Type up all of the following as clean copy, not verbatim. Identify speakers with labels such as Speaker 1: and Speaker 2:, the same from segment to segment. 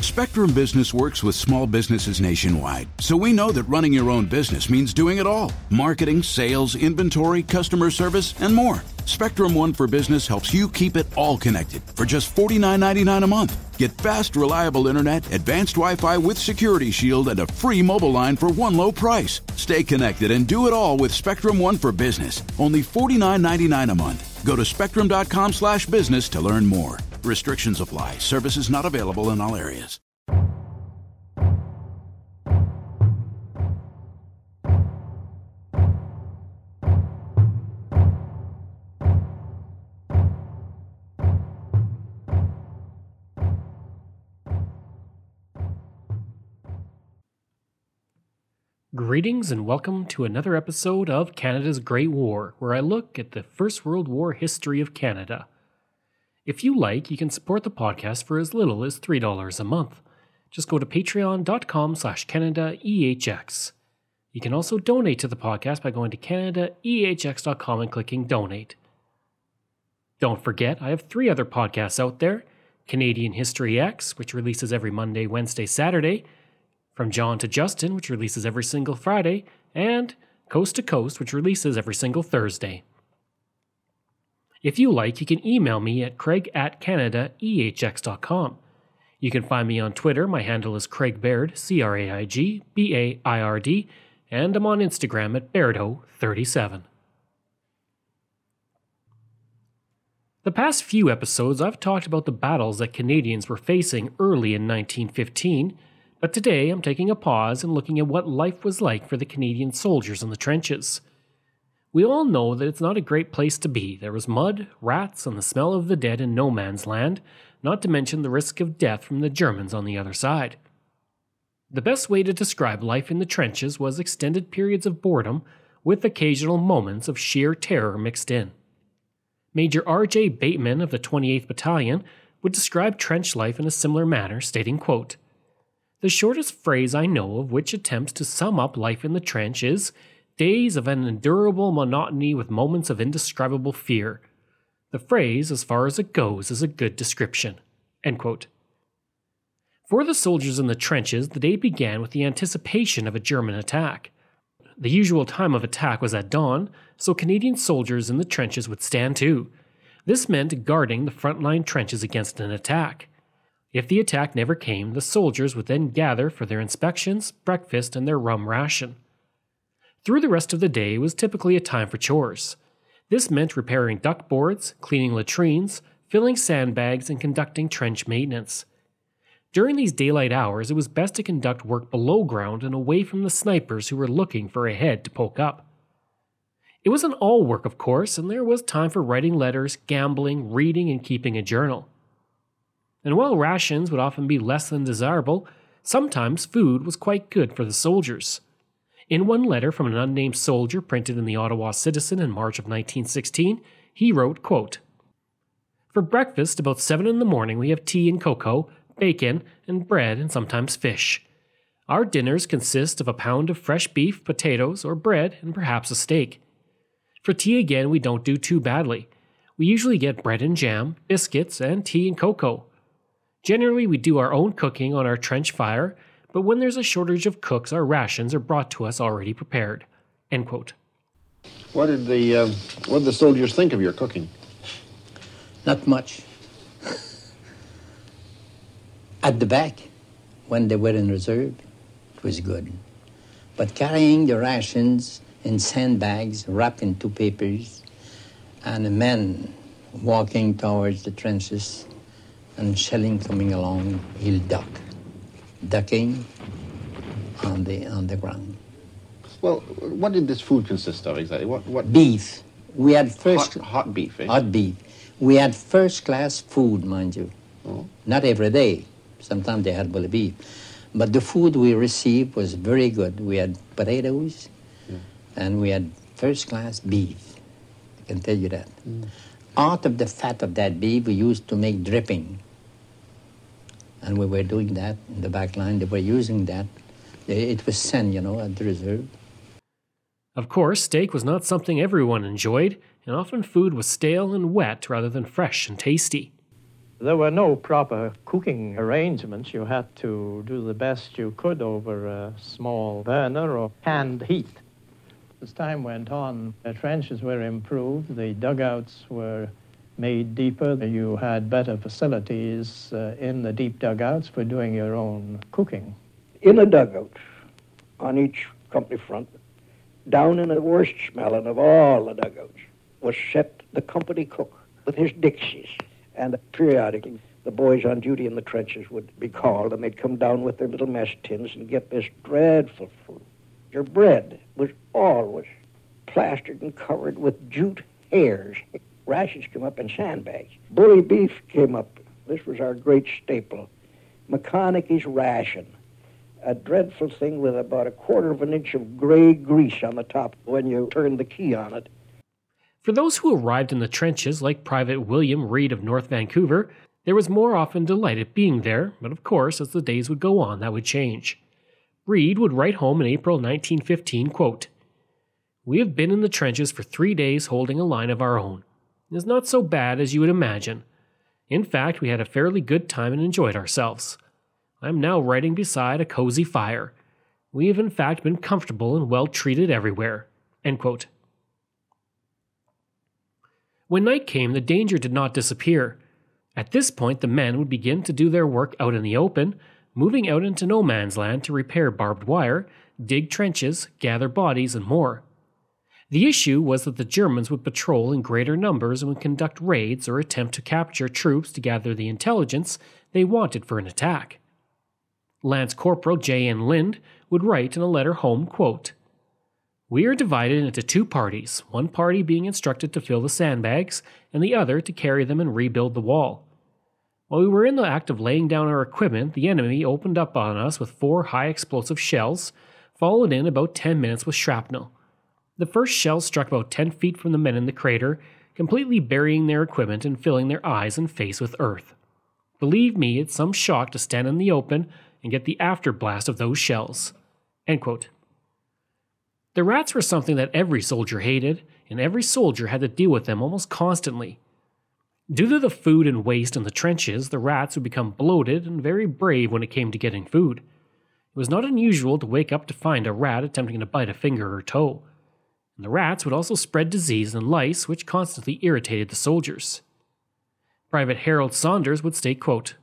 Speaker 1: Spectrum Business works with small businesses nationwide, so we know that running your own business means doing it all. Marketing, sales, inventory, customer service, and more. Spectrum One for Business helps you keep it all connected for just $49.99 a month. Get fast, reliable internet, advanced Wi-Fi with Security Shield, and a free mobile line for one low price. Stay connected and do it all with Spectrum One for Business. Only $49.99 a month. Go to spectrum.com/business to learn more. Restrictions apply. Services not available in all areas.
Speaker 2: Greetings and welcome to another episode of Canada's Great War, where I look at the First World War history of Canada. If you like, you can support the podcast for as little as $3 a month. Just go to patreon.com/CanadaEHX. You can also donate to the podcast by going to CanadaEHX.com and clicking Donate. Don't forget, I have 3 other podcasts out there. Canadian History X, which releases every Monday, Wednesday, Saturday. From John to Justin, which releases every single Friday. And Coast to Coast, which releases every single Thursday. If you like, you can email me at craig@CanadaEHX.com. You can find me on Twitter. My handle is Craig Baird, CraigBaird, and I'm on Instagram at Bairdo37. The past few episodes, I've talked about the battles that Canadians were facing early in 1915, but today I'm taking a pause and looking at what life was like for the Canadian soldiers in the trenches. We all know that it's not a great place to be. There was mud, rats, and the smell of the dead in no man's land, not to mention the risk of death from the Germans on the other side. The best way to describe life in the trenches was extended periods of boredom with occasional moments of sheer terror mixed in. Major R.J. Bateman of the 28th Battalion would describe trench life in a similar manner, stating, quote, "The shortest phrase I know of which attempts to sum up life in the trench is days of an endurable monotony with moments of indescribable fear. The phrase, as far as it goes, is a good description." End quote. For the soldiers in the trenches, the day began with the anticipation of a German attack. The usual time of attack was at dawn, so Canadian soldiers in the trenches would stand to. This meant guarding the frontline trenches against an attack. If the attack never came, the soldiers would then gather for their inspections, breakfast, and their rum ration. Through the rest of the day was typically a time for chores. This meant repairing duck boards, cleaning latrines, filling sandbags, and conducting trench maintenance. During these daylight hours, it was best to conduct work below ground and away from the snipers who were looking for a head to poke up. It wasn't all work, of course, and there was time for writing letters, gambling, reading, and keeping a journal. And while rations would often be less than desirable, sometimes food was quite good for the soldiers. In one letter from an unnamed soldier printed in the Ottawa Citizen in March of 1916, he wrote, quote, "For breakfast, about 7 in the morning, we have tea and cocoa, bacon, and bread, and sometimes fish. Our dinners consist of a pound of fresh beef, potatoes, or bread, and perhaps a steak. For tea again, we don't do too badly. We usually get bread and jam, biscuits, and tea and cocoa. Generally, we do our own cooking on our trench fire, but when there's a shortage of cooks, our rations are brought to us already prepared." End quote.
Speaker 3: What did the soldiers think of your cooking?
Speaker 4: Not much. At the back, when they were in reserve, it was good. But carrying the rations in sandbags wrapped in 2 papers, and the men walking towards the trenches and shelling coming along, he'll ducking on the ground.
Speaker 3: Well, what did this food consist of exactly? What?
Speaker 4: Beef. We had
Speaker 3: hot beef, eh?
Speaker 4: Hot beef. We had first-class food, mind you.
Speaker 3: Oh.
Speaker 4: Not every day. Sometimes they had bully beef. But the food we received was very good. We had potatoes, and we had first-class beef. I can tell you that. Out of the fat of that beef, we used to make dripping. And we were doing that in the back line. They were using that. It was sent, at the reserve.
Speaker 2: Of course, steak was not something everyone enjoyed, and often food was stale and wet rather than fresh and tasty.
Speaker 5: There were no proper cooking arrangements. You had to do the best you could over a small burner or hand heat. As time went on, the trenches were improved, the dugouts were made deeper. You had better facilities in the deep dugouts for doing your own cooking.
Speaker 6: In a dugout, on each company front, down in the worst smelling of all the dugouts, was set the company cook with his Dixies. And periodically, the boys on duty in the trenches would be called, and they'd come down with their little mess tins and get this dreadful food. Your bread was always plastered and covered with jute hairs. Rations came up in sandbags. Bully beef came up. This was our great staple. McConaughey's ration, a dreadful thing with about 1/4 of an inch of gray grease on the top when you turned the key on it.
Speaker 2: For those who arrived in the trenches, like Private William Reed of North Vancouver, there was more often delight at being there, but of course, as the days would go on, that would change. Reed would write home in April 1915, quote, "We have been in the trenches for 3 days holding a line of our own. It is not so bad as you would imagine. In fact, we had a fairly good time and enjoyed ourselves. I am now writing beside a cozy fire. We have in fact been comfortable and well treated everywhere." End quote. When night came, the danger did not disappear. At this point, the men would begin to do their work out in the open, moving out into no man's land to repair barbed wire, dig trenches, gather bodies, and more. The issue was that the Germans would patrol in greater numbers and would conduct raids or attempt to capture troops to gather the intelligence they wanted for an attack. Lance Corporal J.N. Lind would write in a letter home, quote, "We are divided into 2 parties, one party being instructed to fill the sandbags, and the other to carry them and rebuild the wall. While we were in the act of laying down our equipment, the enemy opened up on us with 4 high-explosive shells, followed in about 10 minutes with shrapnel. The first shell struck about 10 feet from the men in the crater, completely burying their equipment and filling their eyes and face with earth. Believe me, it's some shock to stand in the open and get the afterblast of those shells." End quote. The rats were something that every soldier hated, and every soldier had to deal with them almost constantly. Due to the food and waste in the trenches, the rats would become bloated and very brave when it came to getting food. It was not unusual to wake up to find a rat attempting to bite a finger or toe. And the rats would also spread disease and lice, which constantly irritated the soldiers. Private Harold Saunders would state, quote,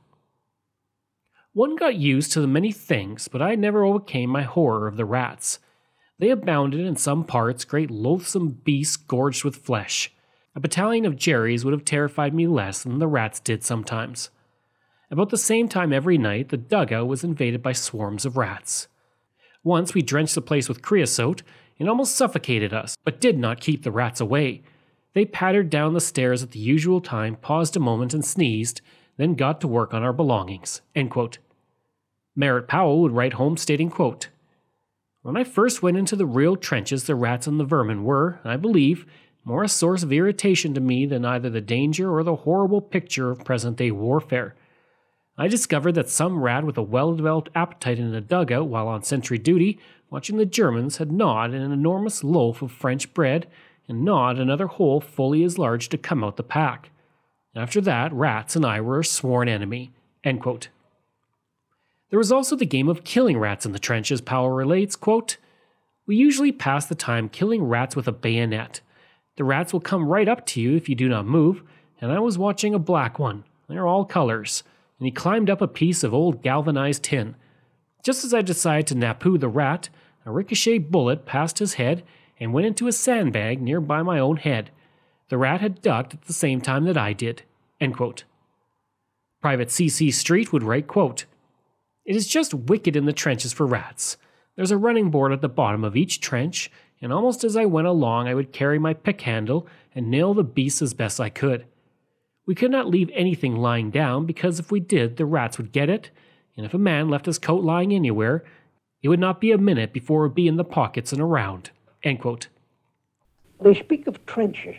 Speaker 2: "One got used to the many things, but I never overcame my horror of the rats. They abounded in some parts, great loathsome beasts gorged with flesh. A battalion of Jerrys would have terrified me less than the rats did sometimes. About the same time every night, the dugout was invaded by swarms of rats. Once we drenched the place with creosote and almost suffocated us, but did not keep the rats away. They pattered down the stairs at the usual time, paused a moment and sneezed, then got to work on our belongings." End quote. Merritt Powell would write home stating, quote, "When I first went into the real trenches, the rats and the vermin were, I believe, more a source of irritation to me than either the danger or the horrible picture of present-day warfare. I discovered that some rat with a well-developed appetite in a dugout while on sentry duty, watching the Germans, had gnawed an enormous loaf of French bread and gnawed another hole fully as large to come out the pack. After that, rats and I were a sworn enemy." End quote. There was also the game of killing rats in the trenches, Powell relates, quote, "We usually pass the time killing rats with a bayonet. The rats will come right up to you if you do not move, and I was watching a black one. They're all colors, and he climbed up a piece of old galvanized tin. Just as I decided to napoo the rat, a ricochet bullet passed his head and went into a sandbag near by my own head. The rat had ducked at the same time that I did." End quote. Private C.C. Street would write, quote, "It is just wicked in the trenches for rats. There's a running board at the bottom of each trench, and almost as I went along I would carry my pick handle and nail the beasts as best I could. We could not leave anything lying down, because if we did, the rats would get it, and if a man left his coat lying anywhere, it would not be a minute before it would be in the pockets and around." End quote.
Speaker 6: They speak of trenches.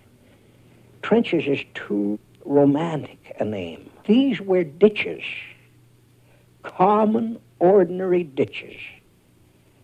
Speaker 6: Trenches is too romantic a name. These were ditches, common, ordinary ditches.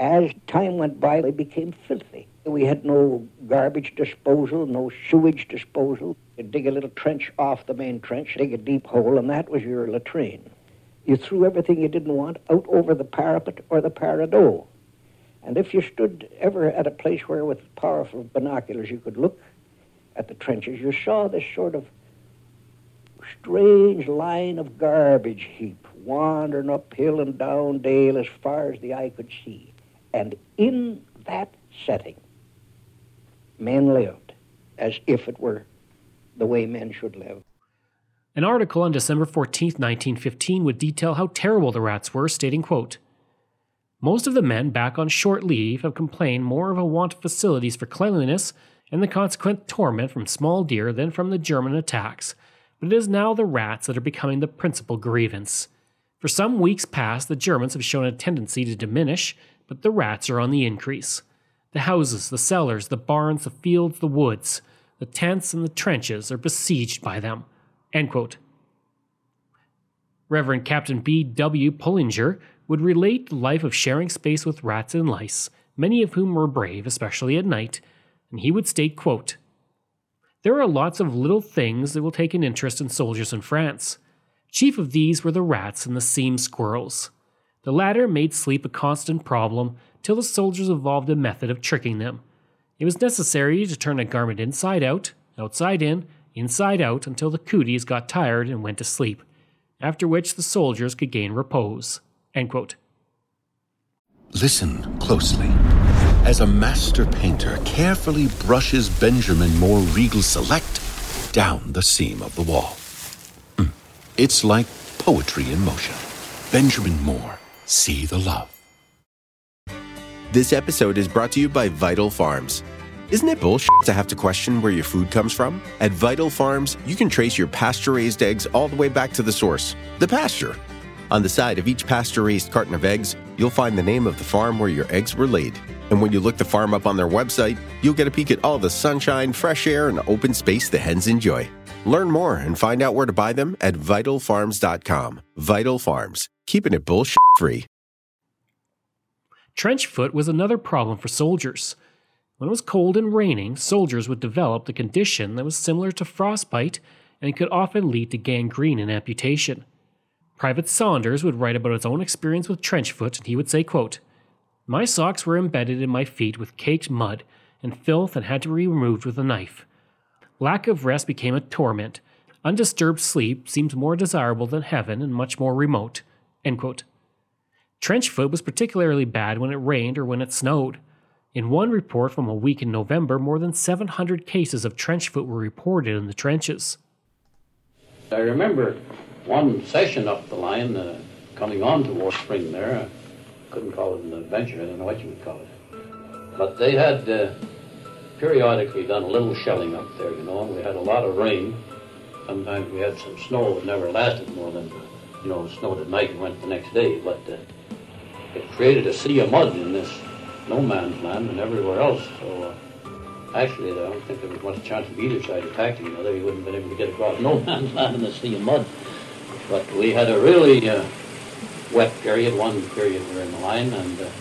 Speaker 6: As time went by, they became filthy. We had no garbage disposal, no sewage disposal. You'd dig a little trench off the main trench, dig a deep hole, and that was your latrine. You threw everything you didn't want out over the parapet or the paradox. And if you stood ever at a place where with powerful binoculars you could look at the trenches, you saw this sort of strange line of garbage heap wandering up hill and down dale as far as the eye could see. And in that setting, men lived as if it were the way men should live.
Speaker 2: An article on December 14, 1915 would detail how terrible the rats were, stating, quote, "Most of the men back on short leave have complained more of a want of facilities for cleanliness and the consequent torment from small deer than from the German attacks, but it is now the rats that are becoming the principal grievance. For some weeks past, the Germans have shown a tendency to diminish, but the rats are on the increase. The houses, the cellars, the barns, the fields, the woods, the tents, and the trenches are besieged by them." End quote. Reverend Captain B.W. Pullinger would relate the life of sharing space with rats and lice, many of whom were brave, especially at night, and he would state, quote, "There are lots of little things that will take an interest in soldiers in France. Chief of these were the rats and the seam squirrels. The latter made sleep a constant problem till the soldiers evolved a method of tricking them. It was necessary to turn a garment inside out, outside in, inside out until the cooties got tired and went to sleep, after which the soldiers could gain repose." End quote.
Speaker 7: Listen closely as a master painter carefully brushes Benjamin Moore Regal Select down the seam of the wall. It's like poetry in motion. Benjamin Moore, see the love.
Speaker 8: This episode is brought to you by Vital Farms. Isn't it bullshit to have to question where your food comes from? At Vital Farms, you can trace your pasture-raised eggs all the way back to the source, the pasture. On the side of each pasture-raised carton of eggs, you'll find the name of the farm where your eggs were laid. And when you look the farm up on their website, you'll get a peek at all the sunshine, fresh air, and open space the hens enjoy. Learn more and find out where to buy them at vitalfarms.com. Vital Farms, keeping it bullshit-free.
Speaker 2: Trench foot was another problem for soldiers. When it was cold and raining, soldiers would develop the condition that was similar to frostbite and could often lead to gangrene and amputation. Private Saunders would write about his own experience with trench foot, and he would say, quote, "My socks were embedded in my feet with caked mud and filth and had to be removed with a knife. Lack of rest became a torment. Undisturbed sleep seemed more desirable than heaven and much more remote." End quote. Trench foot was particularly bad when it rained or when it snowed. In one report from a week in November, more than 700 cases of trench foot were reported in the trenches.
Speaker 9: I remember one session up the line, coming on towards spring there. I couldn't call it an adventure, I don't know what you would call it. But they had periodically done a little shelling up there, you know, and we had a lot of rain. Sometimes we had some snow that never lasted more than, you know, snowed at night and went the next day. But it created a sea of mud in this no man's land and everywhere else. So actually, I don't think there was much chance of either side attacking each other. You wouldn't have been able to get across no man's land in the sea of mud. But we had a really wet period, one period we were in the line, and the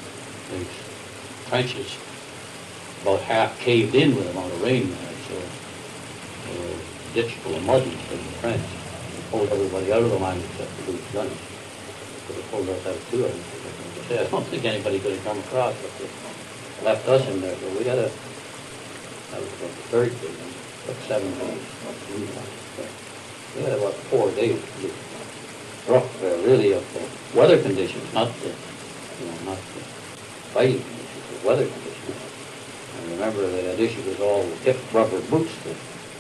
Speaker 9: trenches about half caved in with the amount of rain there, so they were ditch full of mud instead of the trench. They pulled everybody out of the line except the loose gunners. Could have pulled us out too, I don't think anybody could have come across, but they left us in there. So we had that was about the third day, about 7 days. We had about 4 days. Rough, really, of the weather conditions, not the fighting conditions, but weather conditions. I remember they had issued us all hip rubber boots that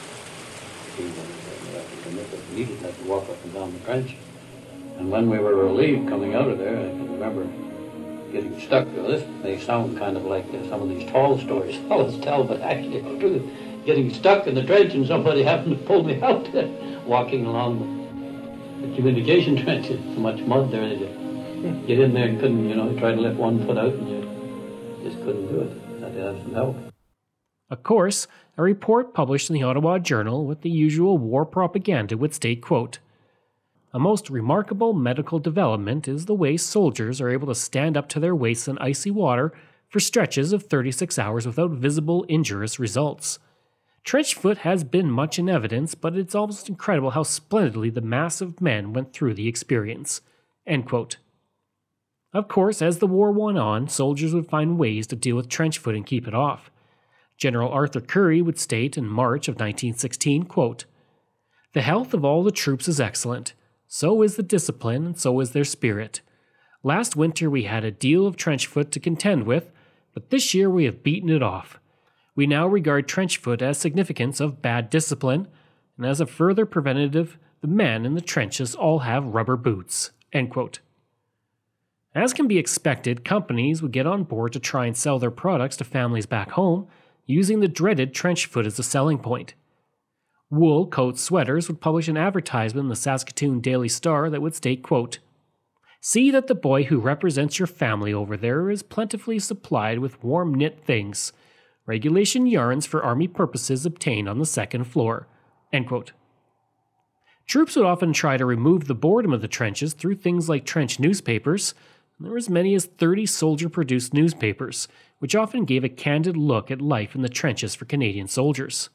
Speaker 9: we needed to walk up and down the trench. And when we were relieved coming out of there, I can remember getting stuck. This may sound kind of like some of these tall stories fellas tell, but actually it's true. Getting stuck in the trench and somebody happened to pull me out there, walking along the communication trenches. So much mud there that you get in there and couldn't, you try to lift one foot out and you just couldn't do it. Had to have some help.
Speaker 2: Of course, a report published in the Ottawa Journal with the usual war propaganda would state, quote, A most remarkable medical development is the way soldiers are able to stand up to their waists in icy water for stretches of 36 hours without visible injurious results. Trench foot has been much in evidence, but it's almost incredible how splendidly the mass of men went through the experience." End quote. Of course, as the war went on, soldiers would find ways to deal with trench foot and keep it off. General Arthur Currie would state in March of 1916, quote, "The health of all the troops is excellent. So is the discipline, and so is their spirit. Last winter we had a deal of trench foot to contend with, but this year we have beaten it off. We now regard trench foot as significance of bad discipline, and as a further preventative, the men in the trenches all have rubber boots." End quote. As can be expected, companies would get on board to try and sell their products to families back home, using the dreaded trench foot as a selling point. Wool Coat Sweaters would publish an advertisement in the Saskatoon Daily Star that would state, quote, "See that the boy who represents your family over there is plentifully supplied with warm knit things. Regulation yarns for Army purposes obtained on the second floor." End quote. Troops would often try to remove the boredom of the trenches through things like trench newspapers. There were as many as 30 soldier-produced newspapers, which often gave a candid look at life in the trenches for Canadian soldiers.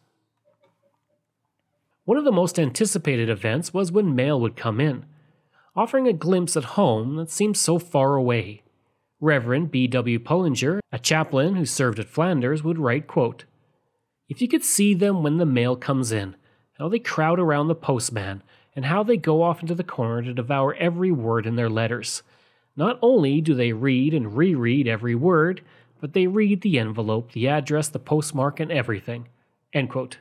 Speaker 2: One of the most anticipated events was when mail would come in, offering a glimpse at home that seemed so far away. Reverend B.W. Pullinger, a chaplain who served at Flanders, would write, quote, "If you could see them when the mail comes in, how they crowd around the postman, and how they go off into the corner to devour every word in their letters. Not only do they read and reread every word, but they read the envelope, the address, the postmark, and everything." End quote.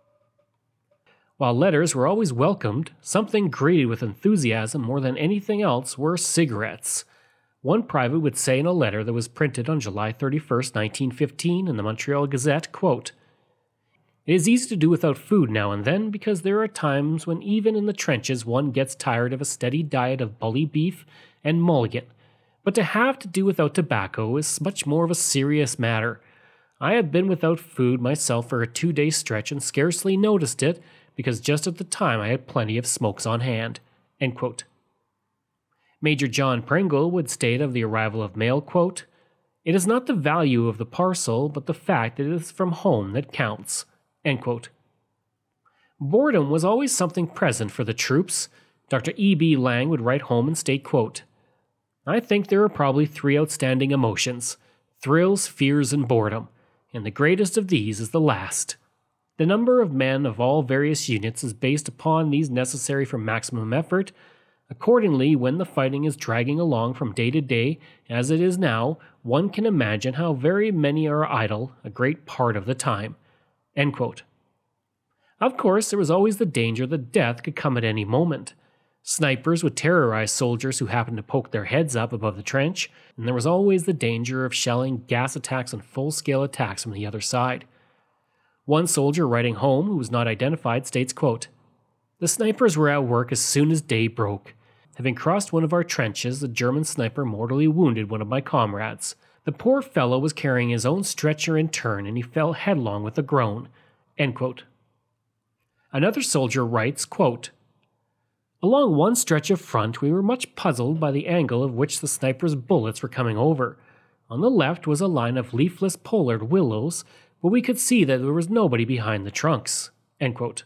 Speaker 2: While letters were always welcomed, something greeted with enthusiasm more than anything else were cigarettes. One private would say in a letter that was printed on July 31st, 1915 in the Montreal Gazette, quote, "It is easy to do without food now and then because there are times when even in the trenches one gets tired of a steady diet of bully beef and mulligan, but to have to do without tobacco is much more of a serious matter. I have been without food myself for a 2-day stretch and scarcely noticed it because just at the time I had plenty of smokes on hand." End quote. Major John Pringle would state of the arrival of mail, quote, "It is not the value of the parcel, but the fact that it is from home that counts." End quote. Boredom was always something present for the troops. Dr. E.B. Lang would write home and state, quote, "I think there are probably 3 outstanding emotions: thrills, fears, and boredom, and the greatest of these is the last. The number of men of all various units is based upon these necessary for maximum effort. Accordingly, when the fighting is dragging along from day to day, as it is now, one can imagine how very many are idle a great part of the time." End quote. Of course, there was always the danger that death could come at any moment. Snipers would terrorize soldiers who happened to poke their heads up above the trench, and there was always the danger of shelling, gas attacks, and full-scale attacks from the other side. One soldier writing home, who was not identified, states, quote, "The snipers were at work as soon as day broke. Having crossed one of our trenches, the German sniper mortally wounded one of my comrades. The poor fellow was carrying his own stretcher in turn, and he fell headlong with a groan." End quote. Another soldier writes, quote, "Along one stretch of front, we were much puzzled by the angle of which the sniper's bullets were coming over. On the left was a line of leafless pollard willows, but we could see that there was nobody behind the trunks." End quote.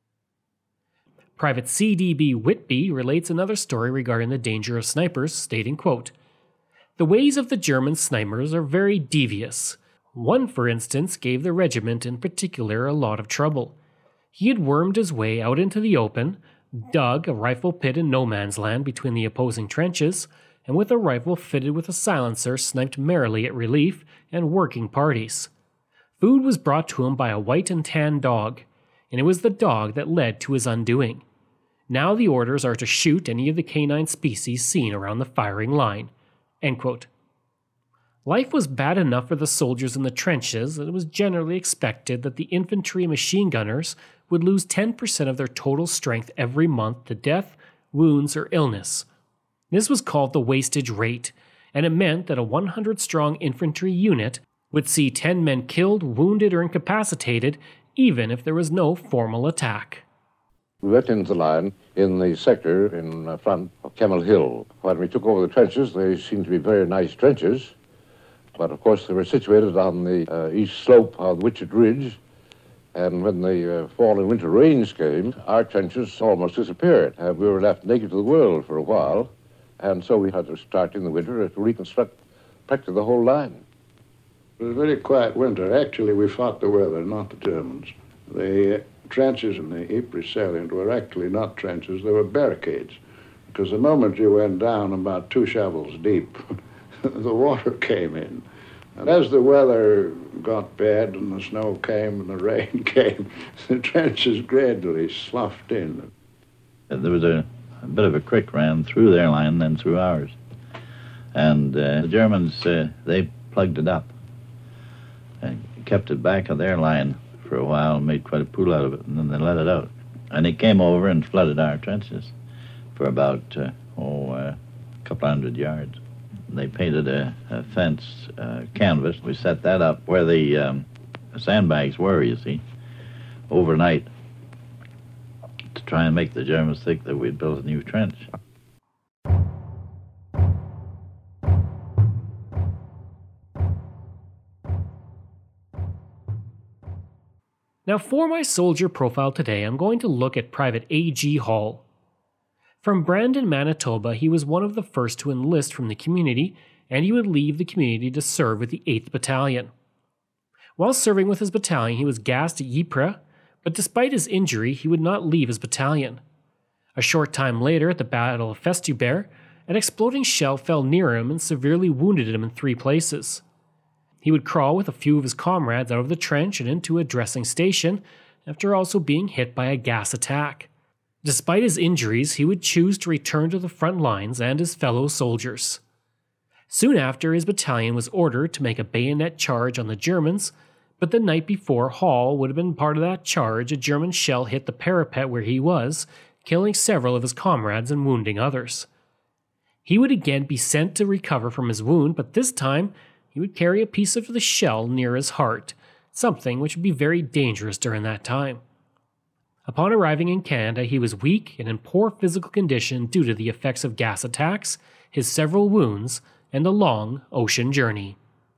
Speaker 2: Private C.D.B. Whitby relates another story regarding the danger of snipers, stating, quote, "The ways of the German snipers are very devious. One, for instance, gave the regiment in particular a lot of trouble. He had wormed his way out into the open, dug a rifle pit in no man's land between the opposing trenches, and with a rifle fitted with a silencer sniped merrily at relief and working parties. Food was brought to him by a white and tan dog, and it was the dog that led to his undoing. Now the orders are to shoot any of the canine species seen around the firing line." End quote. Life was bad enough for the soldiers in the trenches, and it was generally expected that the infantry and machine gunners would lose 10% of their total strength every month to death, wounds, or illness. This was called the wastage rate, and it meant that a 100-strong infantry unit would see 10 men killed, wounded, or incapacitated, even if there was no formal attack.
Speaker 3: We went into the line in the sector in front of Kemmel Hill. When we took over the trenches, they seemed to be very nice trenches, but of course they were situated on the east slope of the Witchet Ridge, and when the fall and winter rains came, our trenches almost disappeared. We were left naked to the world for a while, and so we had to start in the winter to reconstruct practically the whole line.
Speaker 10: It was a very quiet winter. Actually, we fought the weather, not the Germans. The trenches in the Ypres salient were actually not trenches, they were barricades. Because the moment you went down about 2 shovels deep, the water came in. And as the weather got bad and the snow came and the rain came, the trenches gradually sloughed in.
Speaker 11: There was a bit of a creek ran through their line and then through ours. And the Germans, they plugged it up and kept it back of their line for a while and made quite a pool out of it, and then they let it out. And it came over and flooded our trenches for about, a couple hundred yards. They painted a fence canvas. We set that up where the sandbags were, you see, overnight to try and make the Germans think that we'd built a new trench.
Speaker 2: Now for my soldier profile today, I'm going to look at Private A.G. Hall. From Brandon, Manitoba, he was one of the first to enlist from the community, and he would leave the community to serve with the 8th Battalion. While serving with his battalion, he was gassed at Ypres, but despite his injury, he would not leave his battalion. A short time later, at the Battle of Festubert, an exploding shell fell near him and severely wounded him in 3 places. He would crawl with a few of his comrades out of the trench and into a dressing station, after also being hit by a gas attack. Despite his injuries, he would choose to return to the front lines and his fellow soldiers. Soon after, his battalion was ordered to make a bayonet charge on the Germans, but the night before Hall would have been part of that charge, a German shell hit the parapet where he was, killing several of his comrades and wounding others. He would again be sent to recover from his wound, but this time he would carry a piece of the shell near his heart, something which would be very dangerous during that time. Upon arriving in Canada, he was weak and in poor physical condition due to the effects of gas attacks, his several wounds, and a long ocean journey.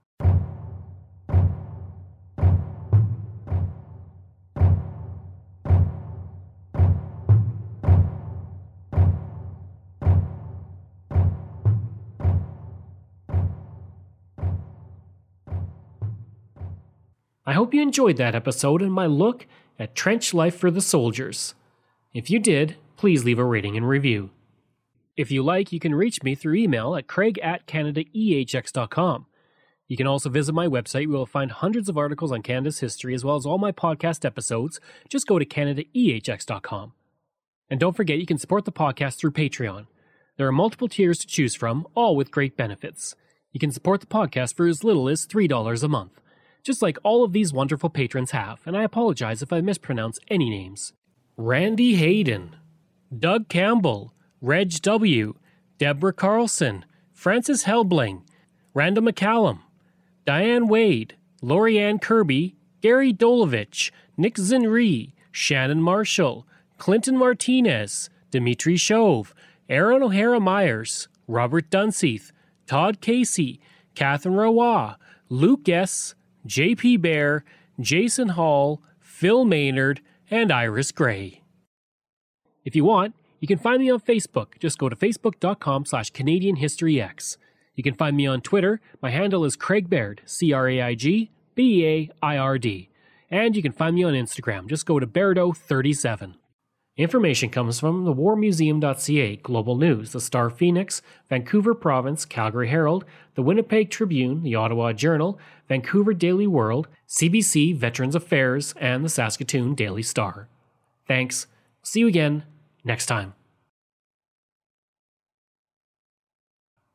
Speaker 2: I hope you enjoyed that episode and my look at trench life for the soldiers. If you did, please leave a rating and review. If you like, you can reach me through email at craig@canadaehx.com. You can also visit my website where you'll find hundreds of articles on Canada's history as well as all my podcast episodes. Just go to canadaehx.com. And don't forget, you can support the podcast through Patreon. There are multiple tiers to choose from, all with great benefits. You can support the podcast for as little as $3 a month, just like all of these wonderful patrons have, and I apologize if I mispronounce any names. Randy Hayden, Doug Campbell, Reg W., Deborah Carlson, Francis Helbling, Randall McCallum, Diane Wade, Lorianne Kirby, Gary Dolovich, Nick Zinri, Shannon Marshall, Clinton Martinez, Dimitri Chauve, Aaron O'Hara Myers, Robert Dunseith, Todd Casey, Catherine Roy, Luke S., J.P. Bear, Jason Hall, Phil Maynard, and Iris Gray. If you want, you can find me on Facebook. Just go to facebook.com/CanadianHistoryX. You can find me on Twitter. My handle is Craig Baird, CraigBeard. And you can find me on Instagram. Just go to Bairdo37. Information comes from the warmuseum.ca, Global News, the Star Phoenix, Vancouver Province, Calgary Herald, the Winnipeg Tribune, the Ottawa Journal, Vancouver Daily World, CBC Veterans Affairs, and the Saskatoon Daily Star. Thanks. See you again next time.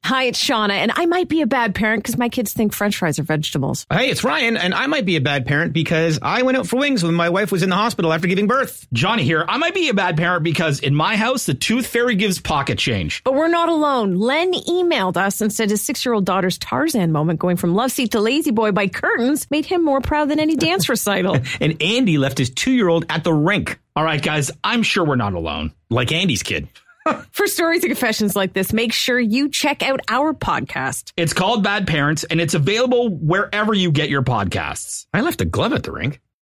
Speaker 12: Hi, it's Shauna, and I might be a bad parent because my kids think French fries are vegetables.
Speaker 13: Hey, it's Ryan, and I might be a bad parent because I went out for wings when my wife was in the hospital after giving birth.
Speaker 14: Johnny here. I might be a bad parent because in my house, the tooth fairy gives pocket change.
Speaker 12: But we're not alone. Len emailed us and said his 6-year-old daughter's Tarzan moment going from love seat to lazy boy by curtains made him more proud than any dance recital.
Speaker 14: And Andy left his 2-year-old at the rink. All right, guys, I'm sure we're not alone. Like Andy's kid.
Speaker 12: For stories and confessions like this, make sure you check out our podcast.
Speaker 14: It's called Bad Parents, and it's available wherever you get your podcasts.
Speaker 13: I left a glove at the rink.